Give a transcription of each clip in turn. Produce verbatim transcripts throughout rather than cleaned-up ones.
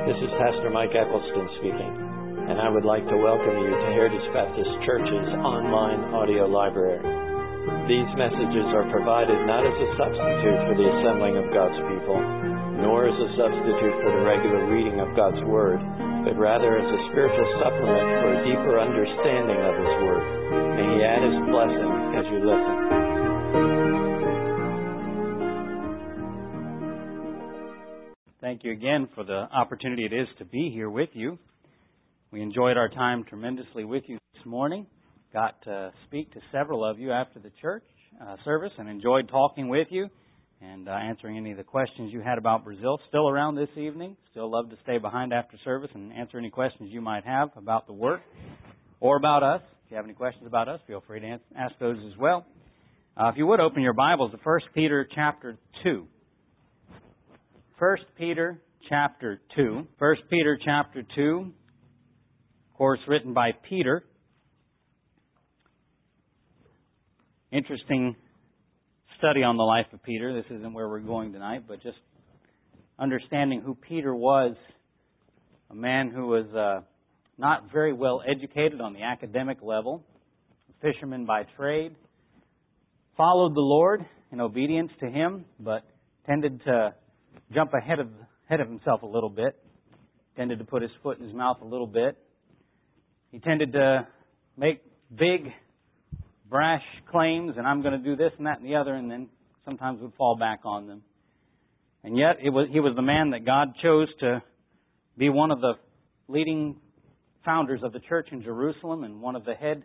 This is Pastor Mike Eccleston speaking, and I would like to welcome you to Heritage Baptist Church's online audio library. These messages are provided not as a substitute for the assembling of God's people, nor as a substitute for the regular reading of God's Word, but rather as a spiritual supplement for a deeper understanding of His Word. May He add His blessing as you listen. Thank you again for the opportunity it is to be here with you. We enjoyed our time tremendously with you this morning. Got to speak to several of you after the church uh, service and enjoyed talking with you and uh, answering any of the questions you had about Brazil. Still around this evening. Still love to stay behind after service and answer any questions you might have about the work or about us. If you have any questions about us, feel free to ask those as well. Uh, if you would, open your Bibles to First Peter chapter two. First Peter chapter two. First Peter chapter two, of course, written by Peter. Interesting study on the life of Peter. This isn't where we're going tonight, but just understanding who Peter was, a man who was uh, not very well educated on the academic level, a fisherman by trade, followed the Lord in obedience to Him, but tended to jump ahead of ahead of himself a little bit, tended to put his foot in his mouth a little bit. He tended to make big, brash claims, and I'm going to do this and that and the other, and then sometimes would fall back on them. And yet, it was he was the man that God chose to be one of the leading founders of the church in Jerusalem and one of the head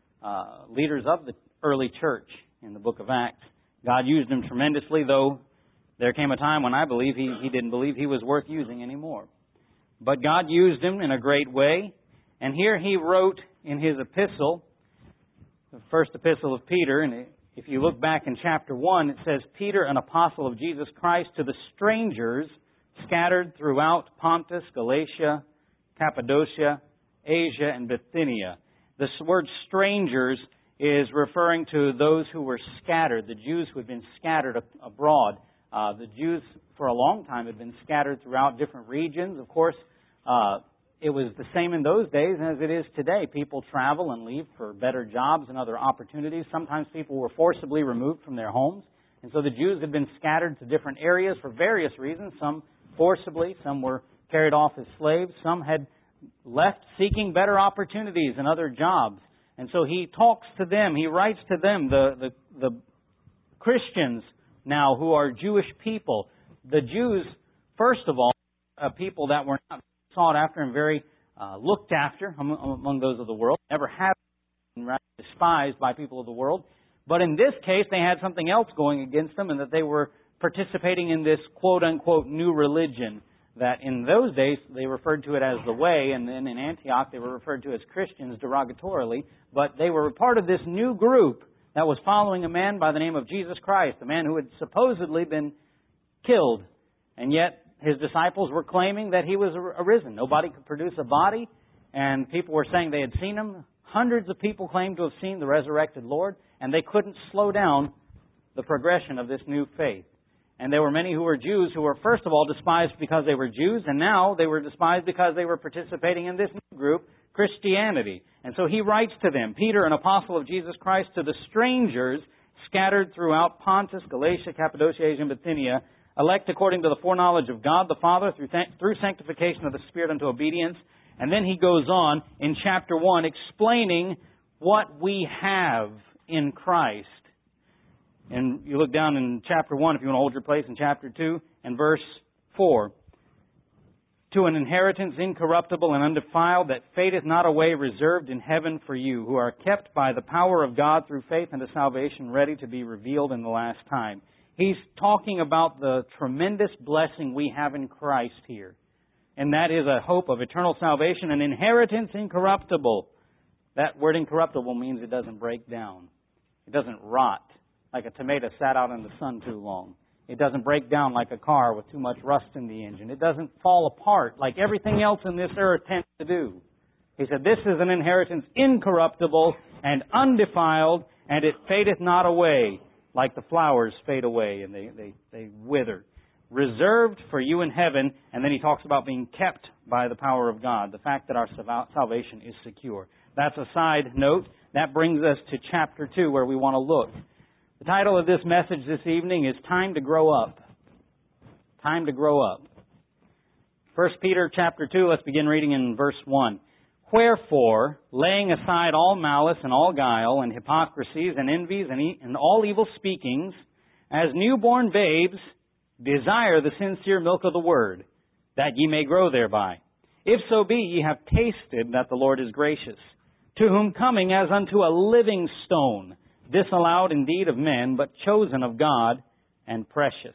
uh, leaders of the early church in the book of Acts. God used him tremendously, though there came a time when I believe he, he didn't believe he was worth using anymore. But God used him in a great way. And here he wrote in his epistle, the first epistle of Peter, and if you look back in chapter one, it says, Peter, an apostle of Jesus Christ, to the strangers scattered throughout Pontus, Galatia, Cappadocia, Asia, and Bithynia. This word strangers is referring to those who were scattered, the Jews who had been scattered abroad. Uh, the Jews, for a long time, had been scattered throughout different regions. Of course, uh, it was the same in those days as it is today. People travel and leave for better jobs and other opportunities. Sometimes people were forcibly removed from their homes. And so the Jews had been scattered to different areas for various reasons. Some forcibly, some were carried off as slaves. Some had left seeking better opportunities and other jobs. And so he talks to them. He writes to them, the, the, the Christians now who are Jewish people. The Jews, first of all, a people that were not sought after and very uh, looked after among those of the world, never have been despised by people of the world. But in this case, they had something else going against them, and that they were participating in this quote-unquote new religion that in those days they referred to it as the Way, and then in Antioch they were referred to as Christians derogatorily. But they were part of this new group that was following a man by the name of Jesus Christ, a man who had supposedly been killed. And yet his disciples were claiming that he was arisen. Nobody could produce a body, and people were saying they had seen him. Hundreds of people claimed to have seen the resurrected Lord, and they couldn't slow down the progression of this new faith. And there were many who were Jews who were first of all despised because they were Jews, and now they were despised because they were participating in this new group, Christianity. And so he writes to them, Peter, an apostle of Jesus Christ, to the strangers scattered throughout Pontus, Galatia, Cappadocia, Asia, and Bithynia, elect according to the foreknowledge of God the Father through, th- through sanctification of the Spirit unto obedience. And then he goes on in chapter one explaining what we have in Christ. And you look down in chapter one, if you want to hold your place, in chapter two, and verse four. To an inheritance incorruptible and undefiled, that fadeth not away, reserved in heaven for you, who are kept by the power of God through faith unto salvation, ready to be revealed in the last time. He's talking about the tremendous blessing we have in Christ here. And that is a hope of eternal salvation, an inheritance incorruptible. That word incorruptible means it doesn't break down. It doesn't rot like a tomato sat out in the sun too long. It doesn't break down like a car with too much rust in the engine. It doesn't fall apart like everything else in this earth tends to do. He said, this is an inheritance incorruptible and undefiled, and it fadeth not away like the flowers fade away and they, they, they wither. reserved for you in heaven, and then he talks about being kept by the power of God, the fact that our salvation is secure. That's a side note. That brings us to chapter two, where we want to look. The title of this message this evening is Time to Grow Up. Time to Grow Up. First Peter chapter two, let's begin reading in verse one. Wherefore, laying aside all malice and all guile and hypocrisies and envies and, e- and all evil speakings, as newborn babes, desire the sincere milk of the word, that ye may grow thereby. If so be ye have tasted that the Lord is gracious, to whom coming as unto a living stone, disallowed indeed of men, but chosen of God, and precious.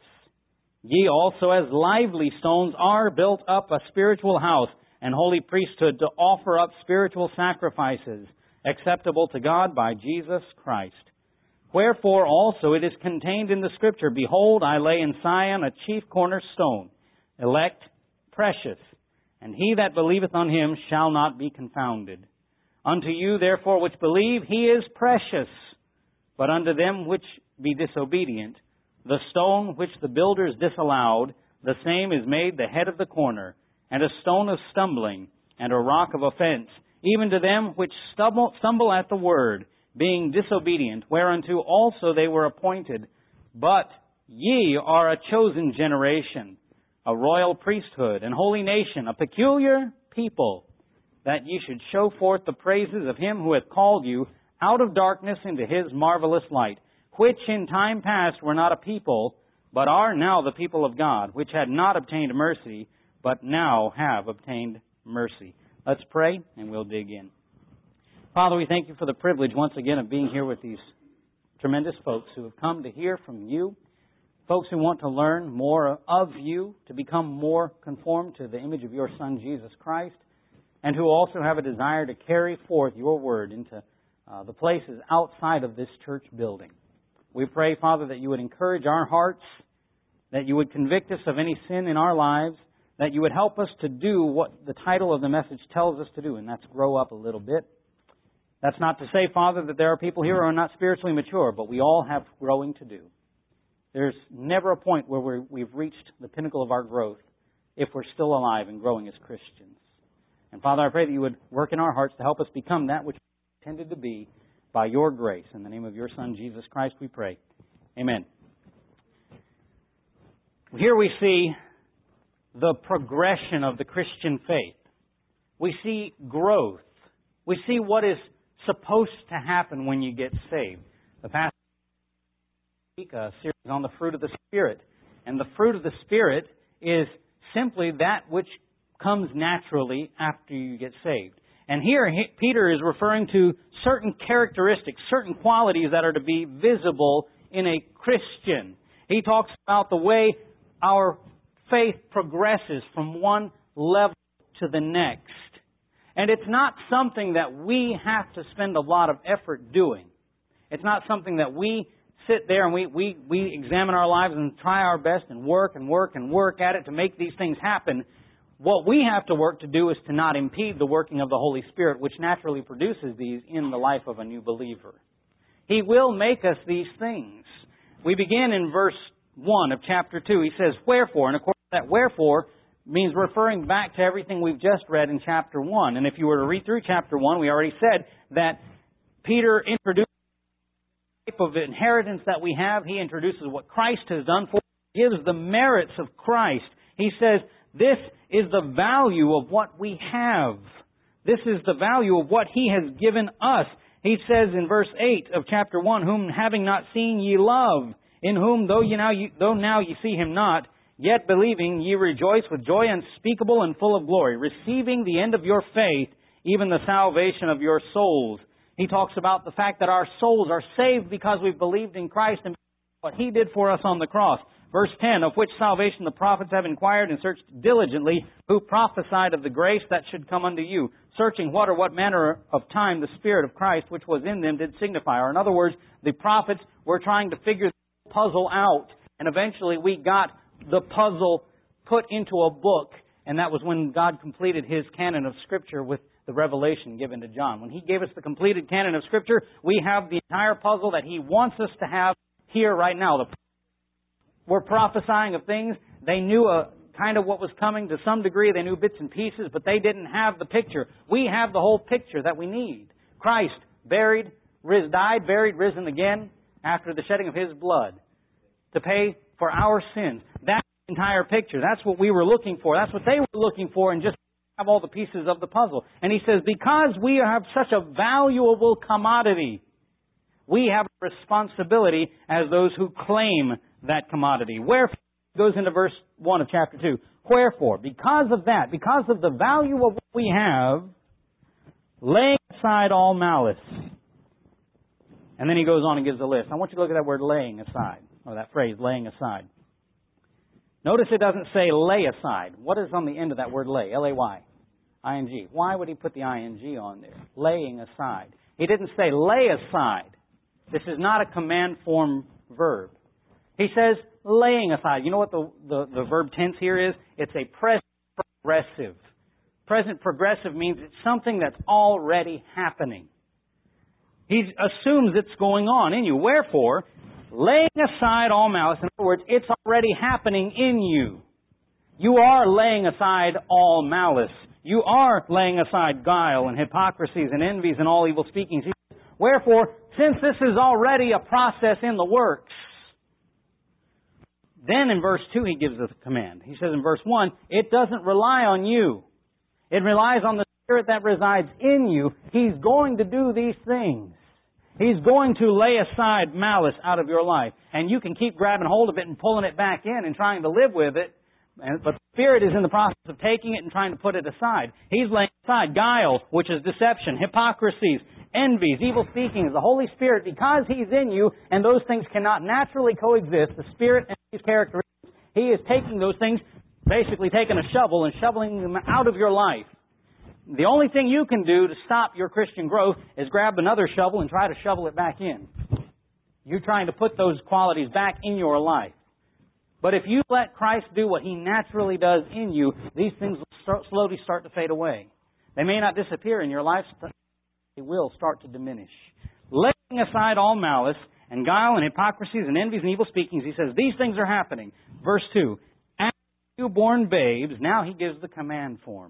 Ye also as lively stones are built up a spiritual house, and holy priesthood, to offer up spiritual sacrifices, acceptable to God by Jesus Christ. Wherefore also it is contained in the Scripture, Behold, I lay in Sion a chief cornerstone, elect, precious, and he that believeth on him shall not be confounded. Unto you therefore which believe, he is precious. But unto them which be disobedient, the stone which the builders disallowed, the same is made the head of the corner, and a stone of stumbling, and a rock of offense, even to them which stumble, stumble at the word, being disobedient, whereunto also they were appointed. But ye are a chosen generation, a royal priesthood, and holy nation, a peculiar people, that ye should show forth the praises of him who hath called you out of darkness into his marvelous light, which in time past were not a people, but are now the people of God, which had not obtained mercy, but now have obtained mercy. Let's pray, and we'll dig in. Father, we thank you for the privilege once again of being here with these tremendous folks who have come to hear from you, folks who want to learn more of you, to become more conformed to the image of your Son, Jesus Christ, and who also have a desire to carry forth your word into uh, the places outside of this church building. We pray, Father, that you would encourage our hearts, that you would convict us of any sin in our lives, that you would help us to do what the title of the message tells us to do, and that's grow up a little bit. That's not to say, Father, that there are people here who are not spiritually mature, but we all have growing to do. There's never a point where we're, we've reached the pinnacle of our growth if we're still alive and growing as Christians. And Father, I pray that you would work in our hearts to help us become that which we intended to be by your grace. In the name of your Son, Jesus Christ, we pray. Amen. Here we see the progression of the Christian faith. We see growth. We see what is supposed to happen when you get saved. The past week, a series on the fruit of the Spirit. And the fruit of the Spirit is simply that which comes naturally after you get saved. And here Peter is referring to certain characteristics, certain qualities that are to be visible in a Christian. He talks about the way our faith progresses from one level to the next. And it's not something that we have to spend a lot of effort doing. It's not something that we sit there and we, we, we examine our lives and try our best and work and work and work at it to make these things happen. What we have to work to do is to not impede the working of the Holy Spirit, which naturally produces these in the life of a new believer. He will make us these things. We begin in verse one of chapter two. He says, Wherefore, and of course that wherefore means referring back to everything we've just read in chapter one. And if you were to read through chapter one, we already said that Peter introduces the type of inheritance that we have. He introduces what Christ has done for us. He gives the merits of Christ. He says, this is the value of what we have. This is the value of what He has given us. He says in verse eight of chapter one, Whom having not seen ye love, in whom though ye now ye, though now ye see Him not, yet believing ye rejoice with joy unspeakable and full of glory, receiving the end of your faith, even the salvation of your souls. He talks about the fact that our souls are saved because we've believed in Christ and what He did for us on the cross. Verse ten, of which salvation the prophets have inquired and searched diligently, who prophesied of the grace that should come unto you, searching what or what manner of time the Spirit of Christ which was in them did signify. Or in other words, the prophets were trying to figure the puzzle out, and eventually we got the puzzle put into a book, and that was when God completed His canon of Scripture with the revelation given to John. When He gave us the completed canon of Scripture, we have the entire puzzle that He wants us to have here right now. The We're prophesying of things They knew a, kind of what was coming to some degree. They knew bits and pieces, but they didn't have the picture. We have the whole picture that we need. Christ, buried, ris- died, buried, risen again after the shedding of His blood to pay for our sins. That's the entire picture. That's what we were looking for. That's what they were looking for, and just have all the pieces of the puzzle. And He says, because we have such a valuable commodity, we have a responsibility as those who claim that commodity. Wherefore, goes into verse one of chapter two. Wherefore, because of that, because of the value of what we have, laying aside all malice. And then he goes on and gives a list. I want you to look at that word laying aside, or that phrase, laying aside. Notice it doesn't say lay aside. What is on the end of that word lay? L A Y. I N G. Why would he put the I N G on there? Laying aside. He didn't say lay aside. This is not a command form verb. He says laying aside. You know what the, the, the verb tense here is? It's a present progressive. Present progressive means it's something that's already happening. He assumes it's going on in you. Wherefore, laying aside all malice, in other words, it's already happening in you. You are laying aside all malice. You are laying aside guile and hypocrisies and envies and all evil speakings. Wherefore, since this is already a process in the works, then in verse two he gives us a command. He says in verse one, it doesn't rely on you. It relies on the Spirit that resides in you. He's going to do these things. He's going to lay aside malice out of your life. And you can keep grabbing hold of it and pulling it back in and trying to live with it. But the Spirit is in the process of taking it and trying to put it aside. He's laying aside guile, which is deception, hypocrisies, envies, evil speakings. The Holy Spirit, because He's in you, and those things cannot naturally coexist, the Spirit and His characteristics, He is taking those things, basically taking a shovel and shoveling them out of your life. The only thing you can do to stop your Christian growth is grab another shovel and try to shovel it back in. You're trying to put those qualities back in your life. But if you let Christ do what He naturally does in you, these things will start, slowly start to fade away. They may not disappear in your life, but they will start to diminish. Laying aside all malice and guile and hypocrisies and envies and evil speakings, he says, these things are happening. Verse two, as newborn babes, now he gives the command form.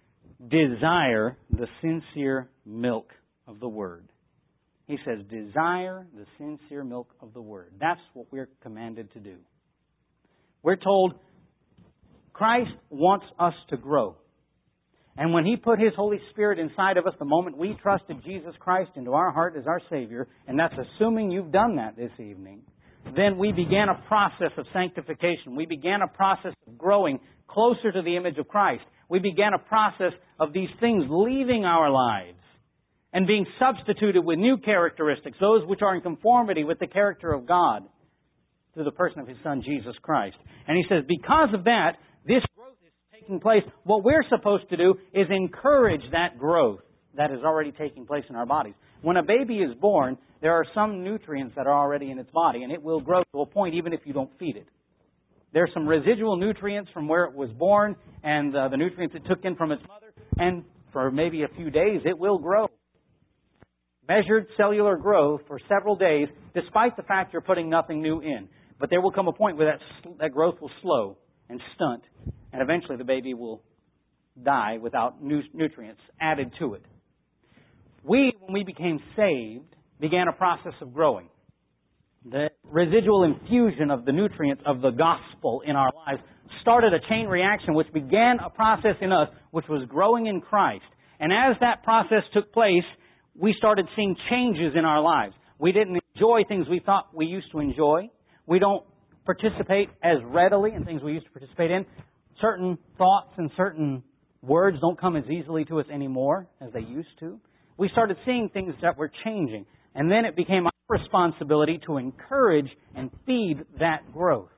Desire the sincere milk of the Word. He says, desire the sincere milk of the Word. That's what we're commanded to do. We're told Christ wants us to grow. And when He put His Holy Spirit inside of us, the moment we trusted Jesus Christ into our heart as our Savior, and that's assuming you've done that this evening, then we began a process of sanctification. We began a process of growing closer to the image of Christ. We began a process of these things leaving our lives and being substituted with new characteristics, those which are in conformity with the character of God through the person of His Son, Jesus Christ. And he says, because of that, this growth is taking place. What we're supposed to do is encourage that growth that is already taking place in our bodies. When a baby is born, there are some nutrients that are already in its body, and it will grow to a point even if you don't feed it. There's some residual nutrients from where it was born and uh, the nutrients it took in from its mother, and for maybe a few days it will grow. Measured cellular growth for several days, despite the fact you're putting nothing new in. But there will come a point where that, that growth will slow and stunt, and eventually the baby will die without nu- nutrients added to it. We, when we became saved, began a process of growing. The residual infusion of the nutrients of the gospel in our lives started a chain reaction which began a process in us which was growing in Christ. And as that process took place, we started seeing changes in our lives. We didn't enjoy things we thought we used to enjoy. We don't participate as readily in things we used to participate in. Certain thoughts and certain words don't come as easily to us anymore as they used to. We started seeing things that were changing. And then it became our responsibility to encourage and feed that growth.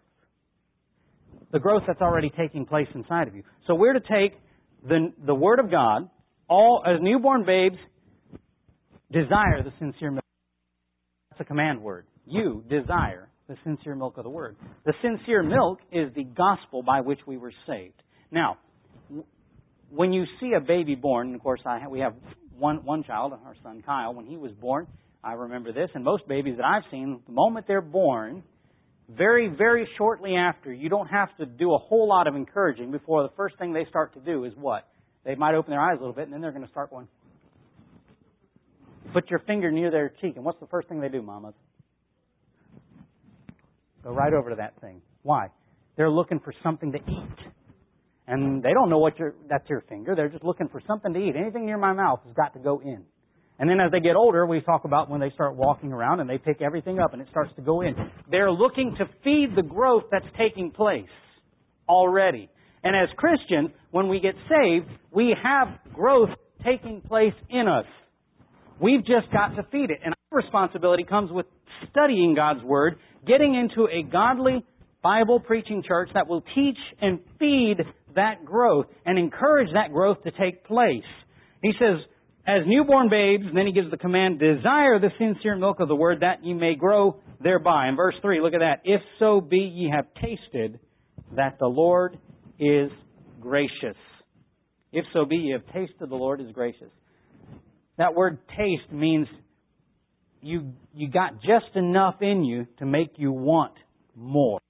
The growth that's already taking place inside of you. So we're to take the, the Word of God, all as newborn babes, desire the sincere milk. That's a command word. You desire the sincere milk of the Word. The sincere milk is the gospel by which we were saved. Now, when you see a baby born, and of course I have, we have one, one child, our son Kyle, when he was born, I remember this, and most babies that I've seen, the moment they're born, very, very shortly after, you don't have to do a whole lot of encouraging before the first thing they start to do is what? They might open their eyes a little bit, and then they're going to start going, put your finger near their cheek, and what's the first thing they do, mamas? Go right over to that thing. Why? They're looking for something to eat. And they don't know what your, that's your finger. They're just looking for something to eat. Anything near my mouth has got to go in. And then as they get older, we talk about when they start walking around and they pick everything up and it starts to go in. They're looking to feed the growth that's taking place already. And as Christians, when we get saved, we have growth taking place in us. We've just got to feed it. And our responsibility comes with studying God's Word, getting into a godly Bible-preaching church that will teach and feed that growth and encourage that growth to take place. He says, as newborn babes, and then he gives the command, desire the sincere milk of the Word that ye may grow thereby. In verse three, look at that. If so be ye have tasted that the Lord is gracious. If so be ye have tasted the Lord is gracious. That word taste means you you got just enough in you to make you want more.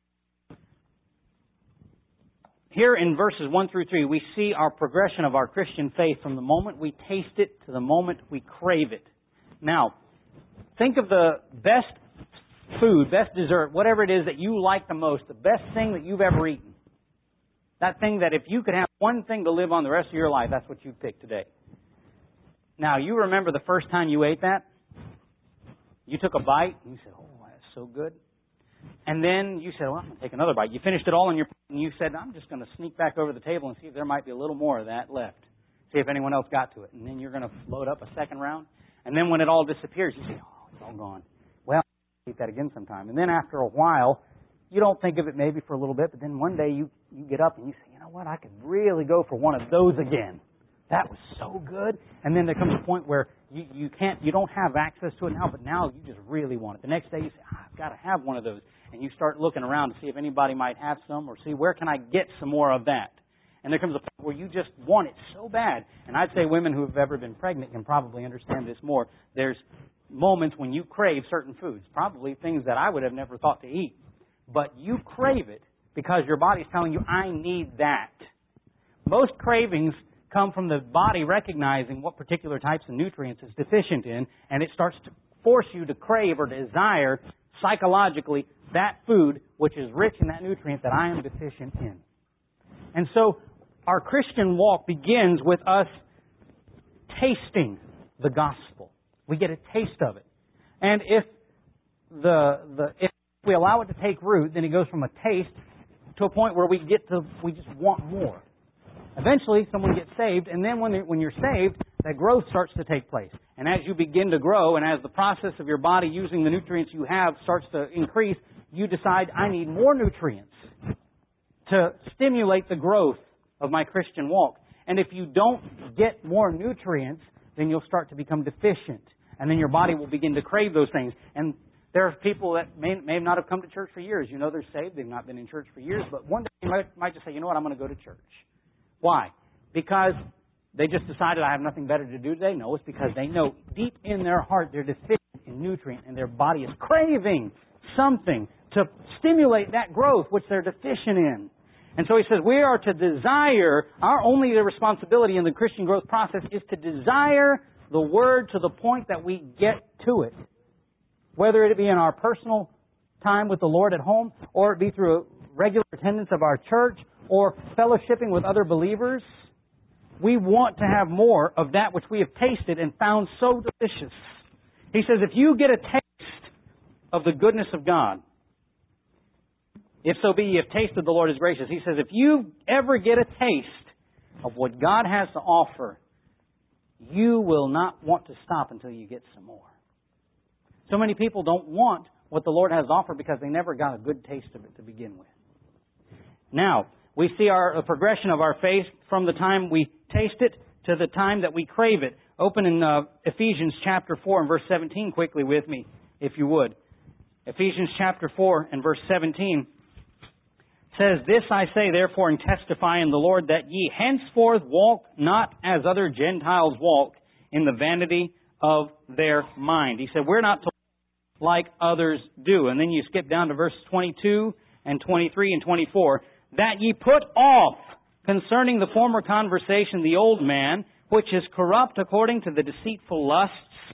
Here in verses one through three, we see our progression of our Christian faith from the moment we taste it to the moment we crave it. Now, think of the best food, best dessert, whatever it is that you like the most, the best thing that you've ever eaten. That thing that if you could have one thing to live on the rest of your life, that's what you'd pick today. Now, you remember the first time you ate that? You took a bite and you said, oh, that's so good. And then you said, well, I'm going to take another bite. You finished it all in your plate and you said, I'm just going to sneak back over the table and see if there might be a little more of that left. See if anyone else got to it. And then you're going to load up a second round. And then when it all disappears, you say, oh, it's all gone. Well, I'll eat that again sometime. And then after a while, you don't think of it maybe for a little bit, but then one day you, you get up and you say, you know what, I could really go for one of those again. That was so good. And then there comes a point where you, you can't, you don't have access to it now, but now you just really want it. The next day you say, oh, I've got to have one of those. And you start looking around to see if anybody might have some or see where can I get some more of that. And there comes a point where you just want it so bad. And I'd say women who have ever been pregnant can probably understand this more. There's moments when you crave certain foods, probably things that I would have never thought to eat. But you crave it because your body's telling you, I need that. Most cravings come from the body recognizing what particular types of nutrients it's deficient in, and it starts to force you to crave or desire psychologically that food which is rich in that nutrient that I am deficient in. And so our Christian walk begins with us tasting the gospel. We get a taste of it. And if the the if we allow it to take root, then it goes from a taste to a point where we get to we just want more. Eventually, someone gets saved, and then when when you're saved, that growth starts to take place. And as you begin to grow, and as the process of your body using the nutrients you have starts to increase, you decide, I need more nutrients to stimulate the growth of my Christian walk. And if you don't get more nutrients, then you'll start to become deficient. And then your body will begin to crave those things. And there are people that may, may not have come to church for years. You know they're saved. They've not been in church for years. But one day you might, might just say, you know what, I'm going to go to church. Why? Because they just decided I have nothing better to do today? No, it's because they know deep in their heart they're deficient in nutrient and their body is craving something to stimulate that growth which they're deficient in. And so he says we are to desire, our only responsibility in the Christian growth process is to desire the Word to the point that we get to it. Whether it be in our personal time with the Lord at home, or it be through a regular attendance of our church, or fellowshipping with other believers, we want to have more of that which we have tasted and found so delicious. He says, if you get a taste of the goodness of God, if so be ye have tasted the Lord is gracious. He says, if you ever get a taste of what God has to offer, you will not want to stop until you get some more. So many people don't want what the Lord has to offer because they never got a good taste of it to begin with. Now, we see our a progression of our faith from the time we taste it to the time that we crave it. Open in uh, Ephesians chapter four and verse seventeen quickly with me, if you would. Ephesians chapter four and verse seventeen says, This I say therefore and testify in the Lord, that ye henceforth walk not as other Gentiles walk, in the vanity of their mind. He said, we're not to like others do. And then you skip down to verses twenty-two and twenty-three and twenty-four. That ye put off concerning the former conversation the old man, which is corrupt according to the deceitful lusts,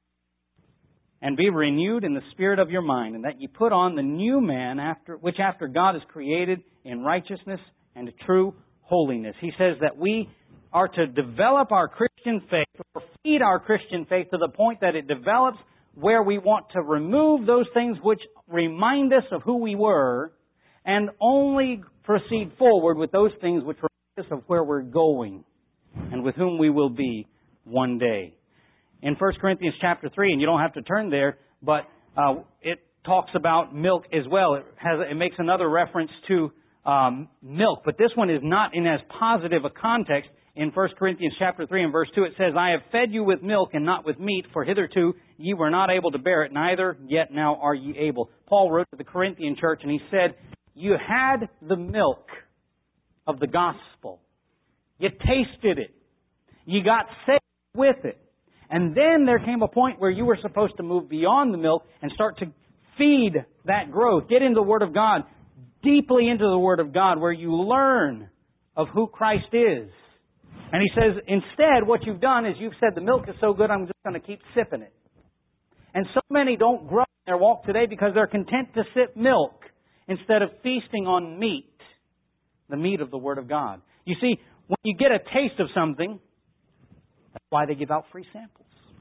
and be renewed in the spirit of your mind, and that ye put on the new man, after which after God is created in righteousness and true holiness. He says that we are to develop our Christian faith, or feed our Christian faith to the point that it develops where we want to remove those things which remind us of who we were, and only proceed forward with those things which remind us of where we're going and with whom we will be one day. In First Corinthians chapter three, and you don't have to turn there, but uh, it talks about milk as well. It has it makes another reference to um, milk, but this one is not in as positive a context. In First Corinthians chapter three and verse two, it says, I have fed you with milk and not with meat, for hitherto ye were not able to bear it, neither yet now are ye able. Paul wrote to the Corinthian church, and he said, you had the milk of the gospel. You tasted it. You got saved with it. And then there came a point where you were supposed to move beyond the milk and start to feed that growth. Get into the Word of God, deeply into the Word of God, where you learn of who Christ is. And he says, instead, what you've done is you've said, the milk is so good, I'm just going to keep sipping it. And so many don't grow in their walk today because they're content to sip milk instead of feasting on meat, the meat of the Word of God. You see, when you get a taste of something, that's why they give out free samples.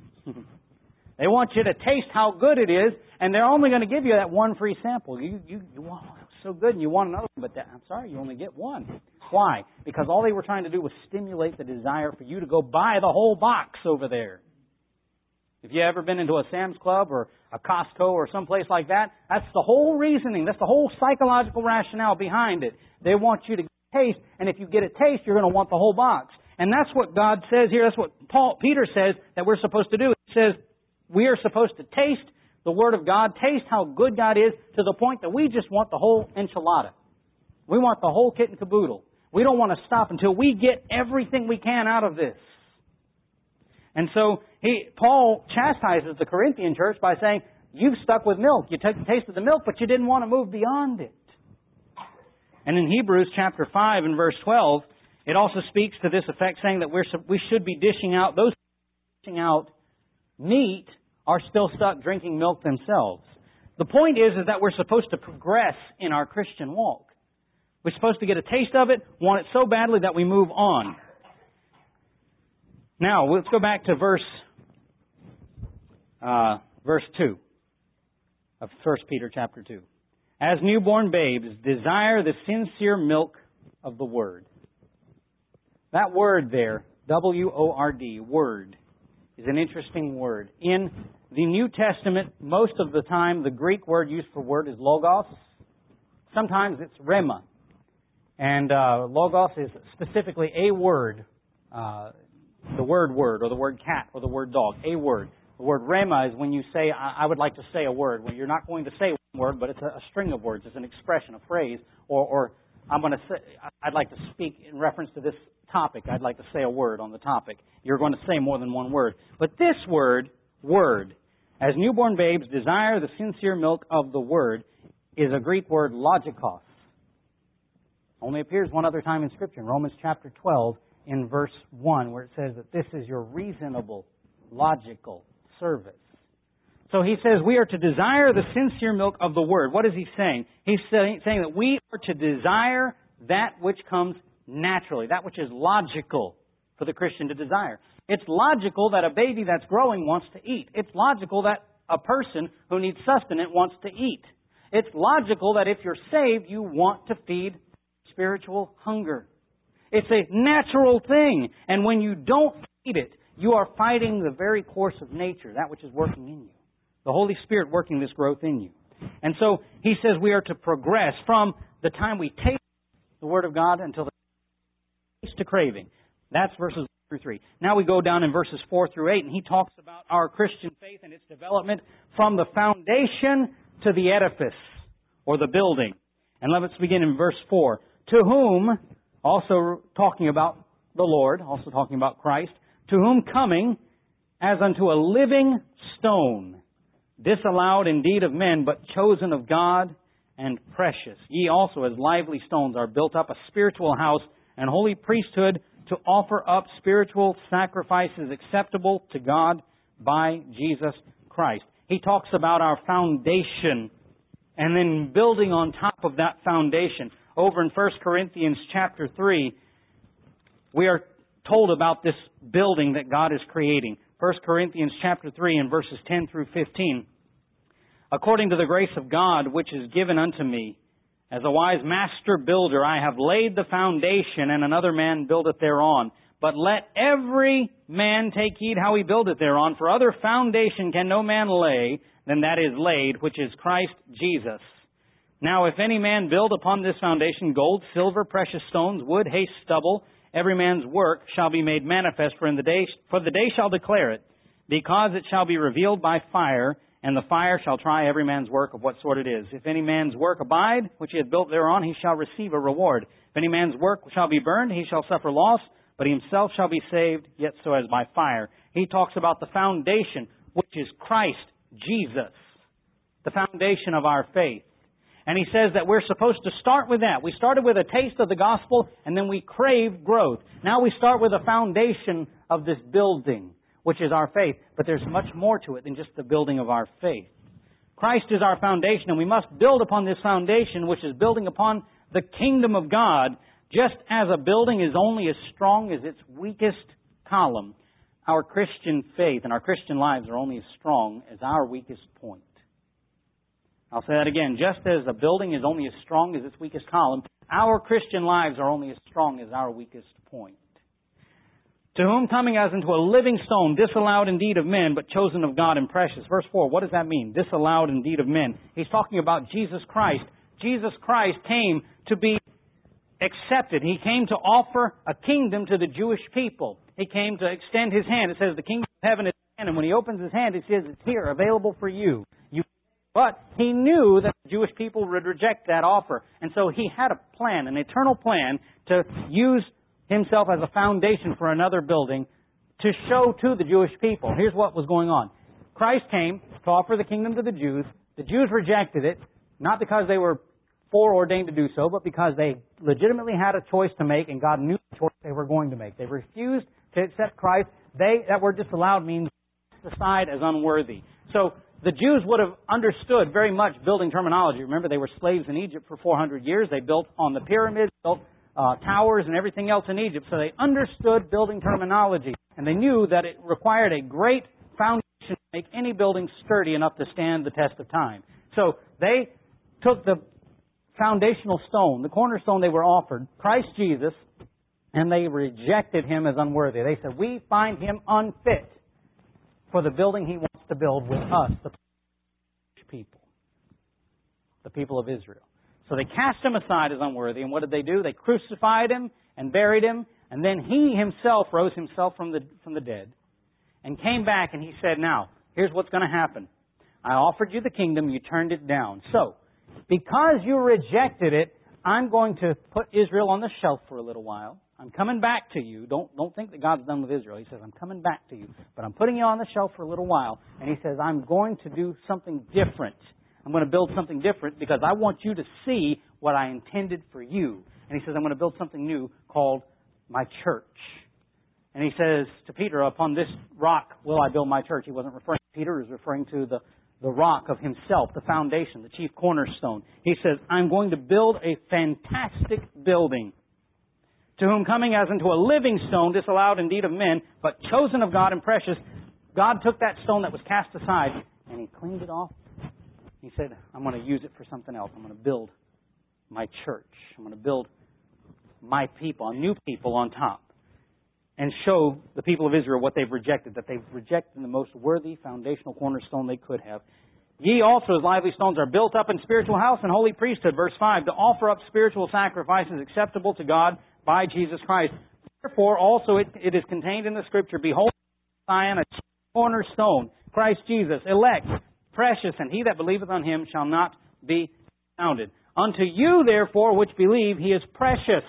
They want you to taste how good it is, and they're only going to give you that one free sample. You, you, you want, oh, it's so good, and you want another one, but that, I'm sorry, you only get one. Why? Because all they were trying to do was stimulate the desire for you to go buy the whole box over there. If you ever been into a Sam's Club or a Costco or someplace like that, that's the whole reasoning, that's the whole psychological rationale behind it. They want you to get a taste, and if you get a taste, you're going to want the whole box. And that's what God says here. That's what Paul, Peter says that we're supposed to do. He says we are supposed to taste the Word of God, taste how good God is, to the point that we just want the whole enchilada. We want the whole kit and caboodle. We don't want to stop until we get everything we can out of this. And so he, Paul chastises the Corinthian church by saying, you've stuck with milk. You took the taste of the milk, but you didn't want to move beyond it. And in Hebrews chapter five and verse twelve, it also speaks to this effect, saying that we're, we should be dishing out, those dishing out meat are still stuck drinking milk themselves. The point is, is that we're supposed to progress in our Christian walk. We're supposed to get a taste of it, want it so badly that we move on. Now, let's go back to verse uh, verse two of First Peter chapter two. As newborn babes, desire the sincere milk of the Word. That word there, W O R D, word, is an interesting word. In the New Testament, most of the time, the Greek word used for word is logos. Sometimes it's rhema. And uh, logos is specifically a word, uh, the word word, or the word cat, or the word dog, a word. The word rhema is when you say, I, I would like to say a word. When you're not going to say one word, but it's a, a string of words. It's an expression, a phrase, or, or I'm going to say, I'd like to speak in reference to this topic. I'd like to say a word on the topic. You're going to say more than one word. But this word, word, as newborn babes desire the sincere milk of the Word, is a Greek word logikos. Only appears one other time in Scripture, in Romans chapter twelve, in verse one, where it says that this is your reasonable, logical service. So he says we are to desire the sincere milk of the Word. What is he saying? He's saying, saying that we are to desire that which comes naturally, that which is logical for the Christian to desire. It's logical that a baby that's growing wants to eat. It's logical that a person who needs sustenance wants to eat. It's logical that if you're saved, you want to feed spiritual hunger. It's a natural thing. And when you don't feed it, you are fighting the very course of nature, that which is working in you. The Holy Spirit working this growth in you. And so he says we are to progress from the time we taste the Word of God until the taste to craving. That's verses one through three. Now we go down in verses four through eight, and he talks about our Christian faith and its development from the foundation to the edifice, or the building. And let's begin in verse four. To whom, also talking about the Lord, also talking about Christ, to whom coming as unto a living stone, disallowed indeed of men, but chosen of God and precious. Ye also as lively stones are built up a spiritual house and holy priesthood to offer up spiritual sacrifices acceptable to God by Jesus Christ. He talks about our foundation and then building on top of that foundation. Over in First Corinthians chapter three, we are told about this building that God is creating. First Corinthians chapter three and verses ten through fifteen. According to the grace of God which is given unto me, as a wise master builder, I have laid the foundation, and another man buildeth thereon. But let every man take heed how he buildeth thereon, for other foundation can no man lay than that is laid, which is Christ Jesus. Now if any man build upon this foundation gold, silver, precious stones, wood, hay, stubble, every man's work shall be made manifest, for in the day, for the day shall declare it, because it shall be revealed by fire, and the fire shall try every man's work of what sort it is. If any man's work abide, which he hath built thereon, he shall receive a reward. If any man's work shall be burned, he shall suffer loss, but he himself shall be saved, yet so as by fire. He talks about the foundation, which is Christ Jesus, the foundation of our faith. And he says that we're supposed to start with that. We started with a taste of the gospel, and then we crave growth. Now we start with a foundation of this building, which is our faith. But there's much more to it than just the building of our faith. Christ is our foundation, and we must build upon this foundation, which is building upon the kingdom of God. Just as a building is only as strong as its weakest column, our Christian faith and our Christian lives are only as strong as our weakest point. I'll say that again. Just as a building is only as strong as its weakest column, our Christian lives are only as strong as our weakest point. To whom coming as into a living stone, disallowed indeed of men, but chosen of God and precious. Verse four, what does that mean? Disallowed indeed of men. He's talking about Jesus Christ. Jesus Christ came to be accepted. He came to offer a kingdom to the Jewish people. He came to extend His hand. It says the kingdom of heaven is at hand, and when He opens His hand, He says it's here, available for you. You But He knew that the Jewish people would reject that offer. And so He had a plan, an eternal plan, to use Himself as a foundation for another building to show to the Jewish people. Here's what was going on. Christ came to offer the kingdom to the Jews. The Jews rejected it, not because they were foreordained to do so, but because they legitimately had a choice to make, and God knew the choice they were going to make. They refused to accept Christ. They, that word disallowed means aside as unworthy. So the Jews would have understood very much building terminology. Remember, they were slaves in Egypt for four hundred years. They built on the pyramids, built uh, towers and everything else in Egypt. So they understood building terminology. And they knew that it required a great foundation to make any building sturdy enough to stand the test of time. So they took the foundational stone, the cornerstone they were offered, Christ Jesus, and they rejected Him as unworthy. They said, we find Him unfit for the building He wants to build with us, the people, the people of Israel. So they cast Him aside as unworthy, and what did they do? They crucified Him and buried Him, and then He Himself rose Himself from the, from the dead and came back, and He said, now, here's what's going to happen. I offered you the kingdom, you turned it down. So, because you rejected it, I'm going to put Israel on the shelf for a little while. I'm coming back to you. Don't, don't think that God's done with Israel. He says, I'm coming back to you. But I'm putting you on the shelf for a little while. And He says, I'm going to do something different. I'm going to build something different because I want you to see what I intended for you. And He says, I'm going to build something new called my church. And He says to Peter, upon this rock will I build my church. He wasn't referring to Peter. He was referring to the the rock of Himself, the foundation, the chief cornerstone. He says, I'm going to build a fantastic building. To whom coming as into a living stone, disallowed indeed of men, but chosen of God and precious, God took that stone that was cast aside and He cleaned it off. He said, I'm going to use it for something else. I'm going to build my church. I'm going to build my people, a new people on top, and show the people of Israel what they've rejected, that they've rejected the most worthy foundational cornerstone they could have. Ye also as lively stones are built up in spiritual house and holy priesthood, verse five, to offer up spiritual sacrifices acceptable to God by Jesus Christ. Therefore also it, it is contained in the Scripture, behold, Zion, a chief cornerstone, Christ Jesus, elect, precious, and he that believeth on Him shall not be confounded. Unto you therefore which believe He is precious.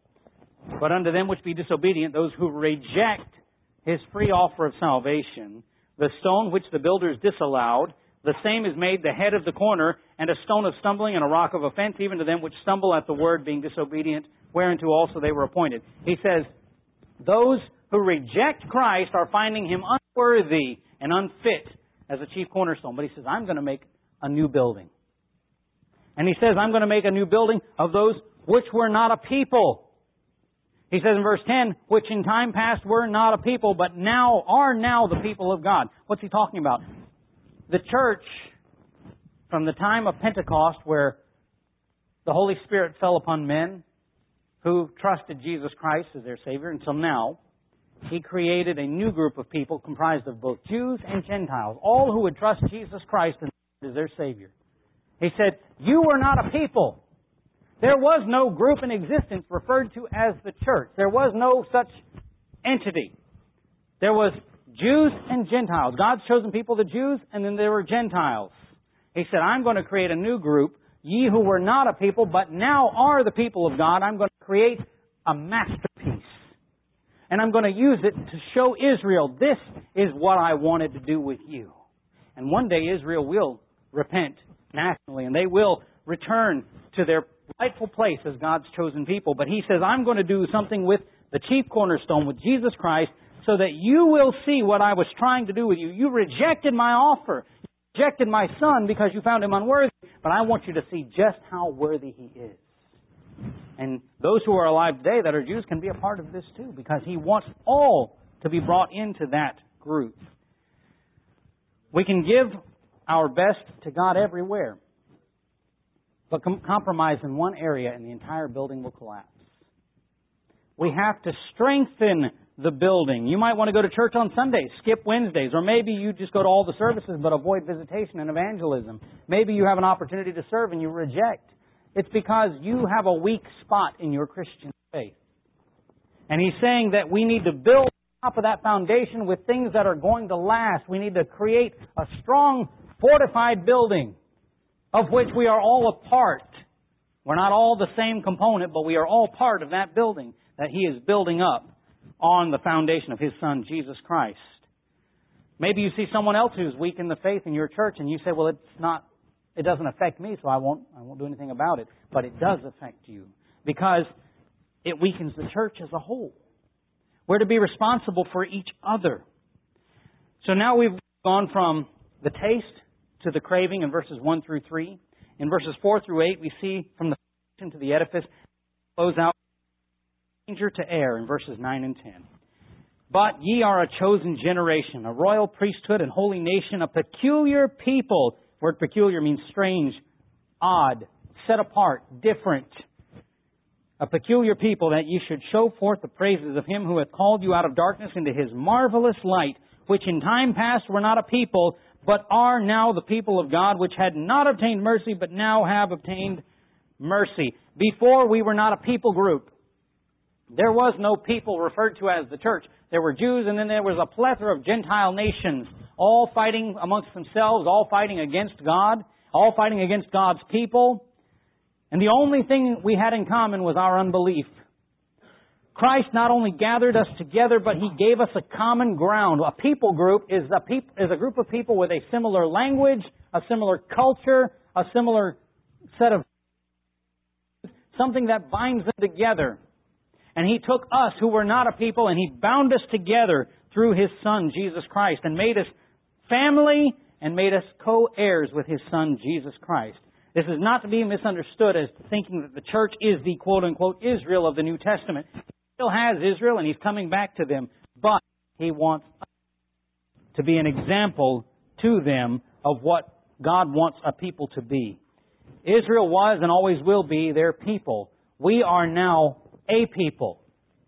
But unto them which be disobedient, those who reject His free offer of salvation, the stone which the builders disallowed, the same is made the head of the corner, and a stone of stumbling and a rock of offense, even to them which stumble at the word, being disobedient, whereunto also they were appointed. He says, those who reject Christ are finding Him unworthy and unfit as a chief cornerstone. But He says, I'm going to make a new building. And He says, I'm going to make a new building of those which were not a people. He says in verse ten, which in time past were not a people, but now are now the people of God. What's He talking about? The church, from the time of Pentecost, where the Holy Spirit fell upon men who trusted Jesus Christ as their Savior, until now, He created a new group of people comprised of both Jews and Gentiles, all who would trust Jesus Christ as their Savior. He said, you were not a people. There was no group in existence referred to as the church. There was no such entity. There was Jews and Gentiles. God's chosen people, the Jews, and then there were Gentiles. He said, I'm going to create a new group, ye who were not a people, but now are the people of God. I'm going to create a masterpiece. And I'm going to use it to show Israel, this is what I wanted to do with you. And one day Israel will repent nationally, and they will return to their rightful place as God's chosen people. But He says, I'm going to do something with the chief cornerstone, with Jesus Christ, so that you will see what I was trying to do with you. You rejected my offer. You rejected my Son because you found Him unworthy. But I want you to see just how worthy He is. And those who are alive today that are Jews can be a part of this too, because He wants all to be brought into that group. We can give our best to God everywhere, but com- compromise in one area and the entire building will collapse. We have to strengthen the building. You might want to go to church on Sundays, skip Wednesdays, or maybe you just go to all the services but avoid visitation and evangelism. Maybe you have an opportunity to serve and you reject. It's because you have a weak spot in your Christian faith. And He's saying that we need to build on top of that foundation with things that are going to last. We need to create a strong, fortified building of which we are all a part. We're not all the same component, but we are all part of that building that He is building up on the foundation of His Son, Jesus Christ. Maybe you see someone else who's weak in the faith in your church and you say, well, it's not, it doesn't affect me, so I won't, I won't do anything about it. But it does affect you because it weakens the church as a whole. We're to be responsible for each other. So now we've gone from the taste to the craving in verses one through three. In verses four through eight, we see from the foundation to the edifice, close out danger to err in verses nine and ten. But ye are a chosen generation, a royal priesthood and holy nation, a peculiar people. The word peculiar means strange, odd, set apart, different. A peculiar people, that ye should show forth the praises of Him who hath called you out of darkness into His marvelous light, which in time past were not a people, but are now the people of God, which had not obtained mercy, but now have obtained mercy. Before, we were not a people group. There was no people referred to as the church. There were Jews, and then there was a plethora of Gentile nations, all fighting amongst themselves, all fighting against God, all fighting against God's people. And the only thing we had in common was our unbelief. Christ not only gathered us together, but He gave us a common ground. A people group is a, peop- is a group of people with a similar language, a similar culture, a similar set of... something that binds them together. And He took us, who were not a people, and He bound us together through His Son, Jesus Christ, and made us family and made us co-heirs with His Son, Jesus Christ. This is not to be misunderstood as thinking that the church is the quote-unquote Israel of the New Testament. He still has Israel, and He's coming back to them, but He wants us to be an example to them of what God wants a people to be. Israel was and always will be their people. We are now a people,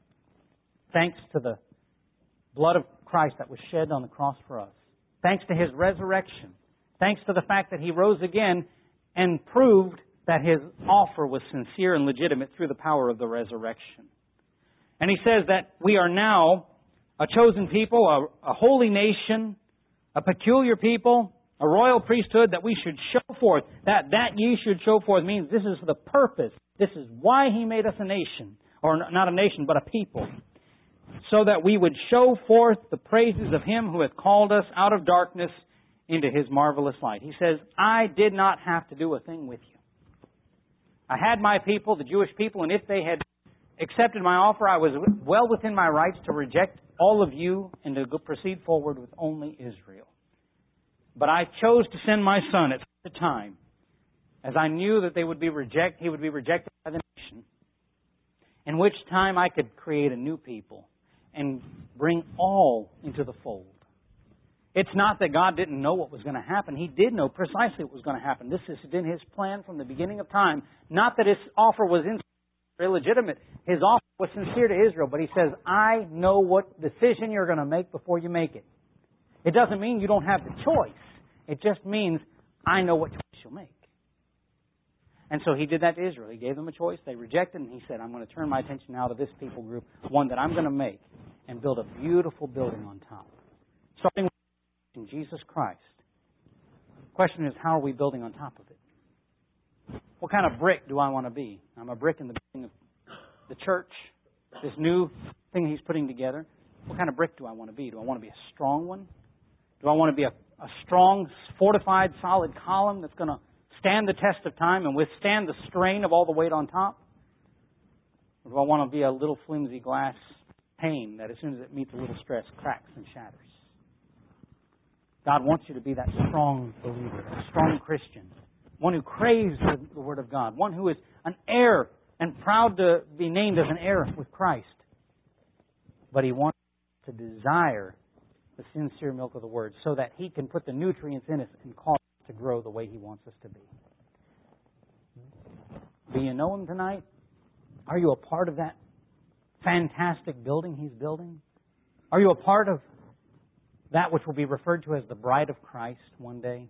thanks to the blood of Christ that was shed on the cross for us. Thanks to His resurrection. Thanks to the fact that He rose again and proved that His offer was sincere and legitimate through the power of the resurrection. And He says that we are now a chosen people, a, a holy nation, a peculiar people, a royal priesthood, that we should show forth. That that ye should show forth means this is the purpose. This is why He made us a nation. Or not a nation, but a people. So that we would show forth the praises of Him who hath called us out of darkness into His marvelous light. He says, I did not have to do a thing with you. I had my people, the Jewish people, and if they had accepted my offer, I was well within my rights to reject all of you and to go proceed forward with only Israel. But I chose to send my Son at such a time as I knew that they would be reject, He would be rejected by the nation, in which time I could create a new people and bring all into the fold. It's not that God didn't know what was going to happen. He did know precisely what was going to happen. This has been His plan from the beginning of time. Not that His offer was illegitimate. His offer was sincere to Israel. But He says, I know what decision you're going to make before you make it. It doesn't mean you don't have the choice. It just means I know what choice you'll make. And so He did that to Israel. He gave them a choice. They rejected, and He said, I'm going to turn my attention now to this people group, one that I'm going to make, and build a beautiful building on top. Starting with in Jesus Christ. The question is, how are we building on top of it? What kind of brick do I want to be? I'm a brick in the building of the church, this new thing He's putting together. What kind of brick do I want to be? Do I want to be a strong one? Do I want to be a, a strong, fortified, solid column that's going to stand the test of time and withstand the strain of all the weight on top? Or do I want to be a little flimsy glass pane that as soon as it meets a little stress, cracks and shatters? God wants you to be that strong believer, that strong Christian, one who craves the Word of God, one who is an heir and proud to be named as an heir with Christ. But he wants to desire the sincere milk of the Word so that He can put the nutrients in us and cause us to grow the way He wants us to be. Do you know Him tonight? Are you a part of that fantastic building He's building? Are you a part of that which will be referred to as the bride of Christ one day?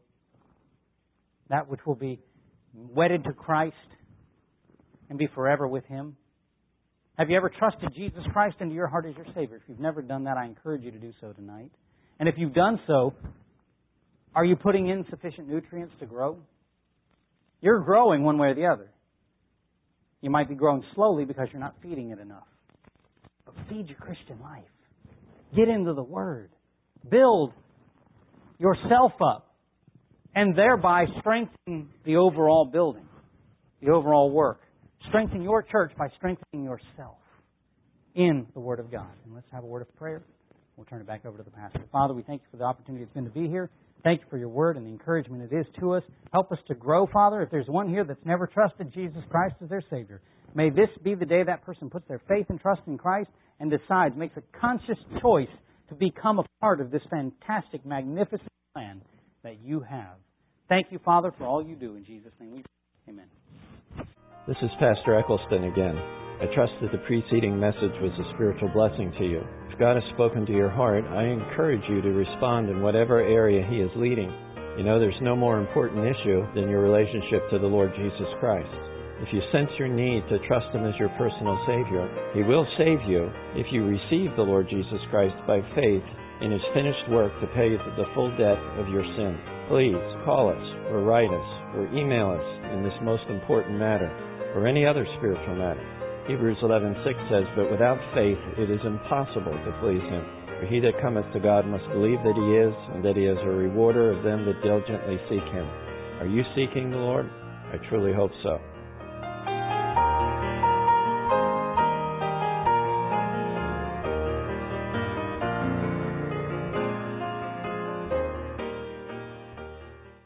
That which will be wedded to Christ and be forever with Him? Have you ever trusted Jesus Christ into your heart as your Savior? If you've never done that, I encourage you to do so tonight. And if you've done so, are you putting in sufficient nutrients to grow? You're growing one way or the other. You might be growing slowly because you're not feeding it enough. But feed your Christian life. Get into the Word. Build yourself up and thereby strengthen the overall building, the overall work. Strengthen your church by strengthening yourself in the Word of God. And let's have a word of prayer. We'll turn it back over to the pastor. Father, we thank You for the opportunity it's been to be here. Thank You for Your Word and the encouragement it is to us. Help us to grow, Father. If there's one here that's never trusted Jesus Christ as their Savior, may this be the day that person puts their faith and trust in Christ and decides, makes a conscious choice to become a part of this fantastic, magnificent plan that You have. Thank You, Father, for all You do. In Jesus' name we pray. Amen. This is Pastor Eccleston again. I trust that the preceding message was a spiritual blessing to you. If God has spoken to your heart, I encourage you to respond in whatever area He is leading. You know, there's no more important issue than your relationship to the Lord Jesus Christ. If you sense your need to trust Him as your personal Savior, He will save you if you receive the Lord Jesus Christ by faith in His finished work to pay the full debt of your sin. Please call us or write us or email us in this most important matter or any other spiritual matter. Hebrews eleven six says, But without faith it is impossible to please Him. For he that cometh to God must believe that He is, and that He is a rewarder of them that diligently seek Him. Are you seeking the Lord? I truly hope so.